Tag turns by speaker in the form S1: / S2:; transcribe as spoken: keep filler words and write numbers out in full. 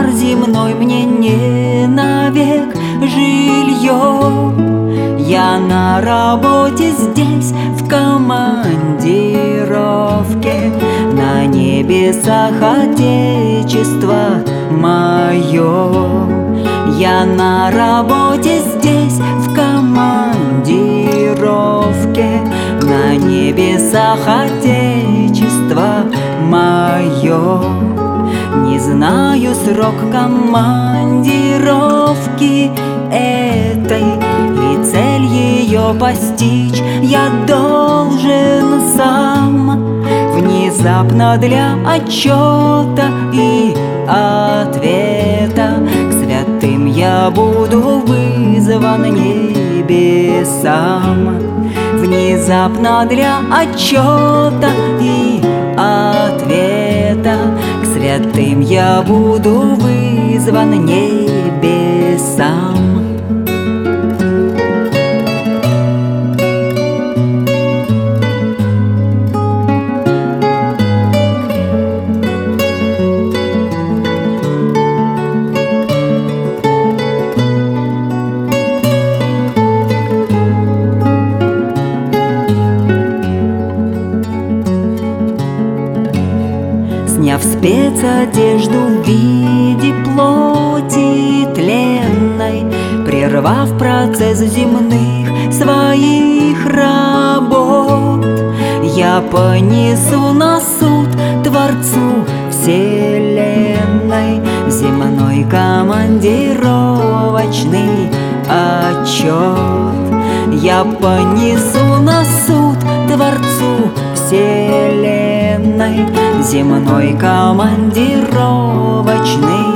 S1: Шар земной мне не навек жилье. Я на работе здесь, в командировке, на небесах Отечество мое. Я на работе здесь, в командировке, на небесах Отечество мое. Не знаю срок командировки этой, и цель ее постичь я должен сам. Внезапно для отчета и ответа к святым я буду вызван небесам. Внезапно для отчета и ответа к святым я буду вызван небесам. Сняв спецодежду в виде плоти тленной, прервав процесс земных своих работ, я понесу на суд Творцу вселенной земной командировочный отчет. Я понесу на суд Творцу вселенной земной командировочный